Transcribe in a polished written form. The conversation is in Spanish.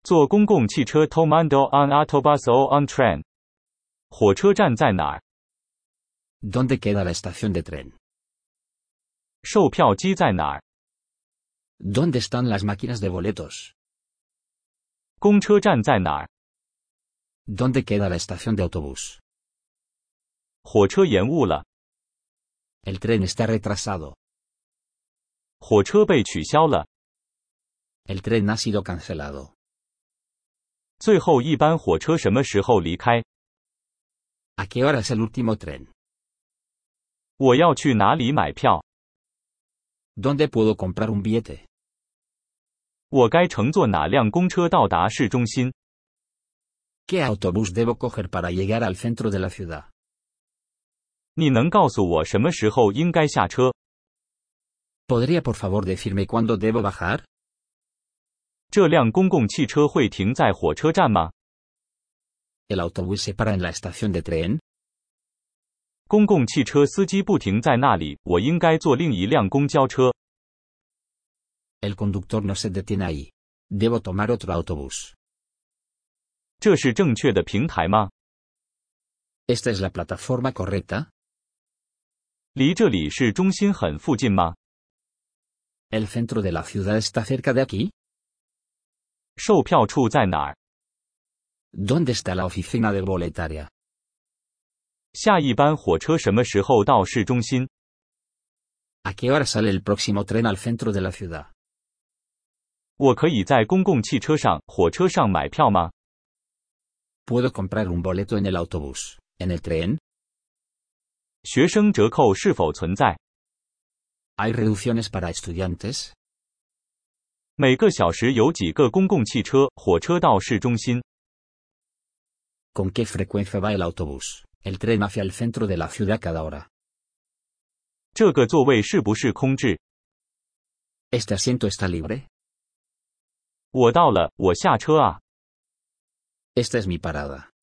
坐公共汽车 tomando un autobus o un tren. 火车站在哪儿？ ¿Dónde queda la estación de tren? 售票机在哪儿？ ¿Dónde están las máquinas de boletos? 公车站在哪儿？ ¿Dónde queda la estación de autobús? 火车延误了， El tren está retrasado. 火车被取消了。 El tren ha sido cancelado. 最后一班火车什么时候离开？ ¿A qué hora es el último tren? 我要去哪里买票？ ¿Dónde puedo comprar un billete? 我该乘坐哪辆公车到达市中心？ ¿Qué autobús debo coger para llegar al centro de la ciudad? 你能告诉我什么时候应该下车？ ¿Podría por favor decirme cuándo debo bajar? 这辆公共汽车会停在火车站吗？ ¿El autobús se para en la estación de tren? 公共汽车司机不停在那里，我应该坐另一辆公交车。 El conductor no se detiene ahí. Debo tomar otro autobús. 这是正确的平台吗？ ¿Esta es la plataforma correcta? 离这里市中心很附近吗？ ¿El centro de la ciudad está cerca de aquí? 售票处在哪儿？ ¿Dónde está la oficina de boletaria? 下一班火车什么时候到市中心？ ¿A qué hora sale el próximo tren al centro de la ciudad? 我可以在公共汽车上、火车上买票吗？ ¿Puedo comprar un boleto en el autobús, en el tren? 学生折扣是否存在？ ¿Hay reducciones para estudiantes? 每个小时有几个公共汽车、火车到市中心？ ¿Con qué frecuencia va el autobús, el tren hacia el centro de la ciudad cada hora? 这个座位是不是空置？ ¿Este asiento está libre? 我到了，我下车啊。 Esta es mi parada.